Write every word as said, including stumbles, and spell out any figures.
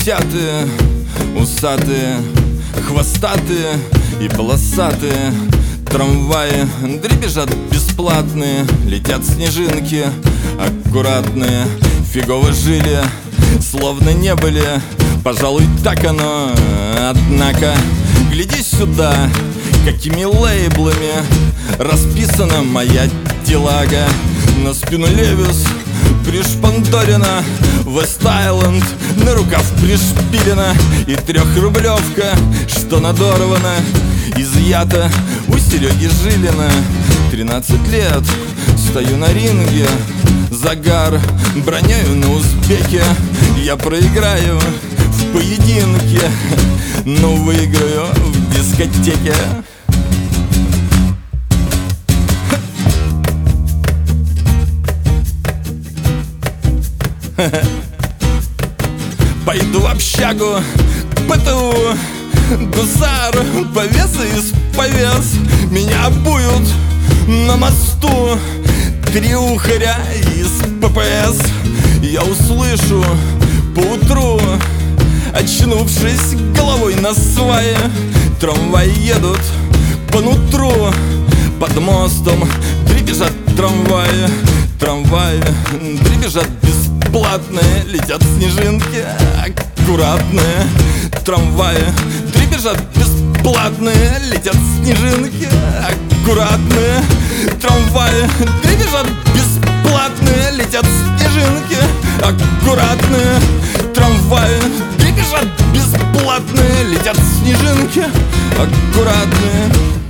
Десятые, усатые, хвостатые и полосатые трамваи дребезжат бесплатные, летят снежинки аккуратные. Фигово жили, словно не были, пожалуй, так оно. Однако, гляди сюда, какими лейблами расписана моя телага. На спину Левис пришпандорена, Вест-Айленд на рукав пришпилена, и трехрублевка, что надорвана, изъята у Сереги Жилина. Тринадцать лет, стою на ринге, загар бронею на узбеке. Я проиграю в поединке, но выиграю в дискотеке. Пойду в общагу к ПТУ, гусар, повес из повес. Меня обуют на мосту три ухаря из ППС. Я услышу поутру, очнувшись головой на свае, трамваи едут по нутру. Под мостом дребезжат трамваи, трамваи дребезжат бесплатные, летят снежинки аккуратные. Трамваи дребезжат бесплатные, летят снежинки аккуратные. Трамваи дребезжат бесплатные, летят снежинки аккуратные. Трамваи дребезжат бесплатные, летят снежинки аккуратные.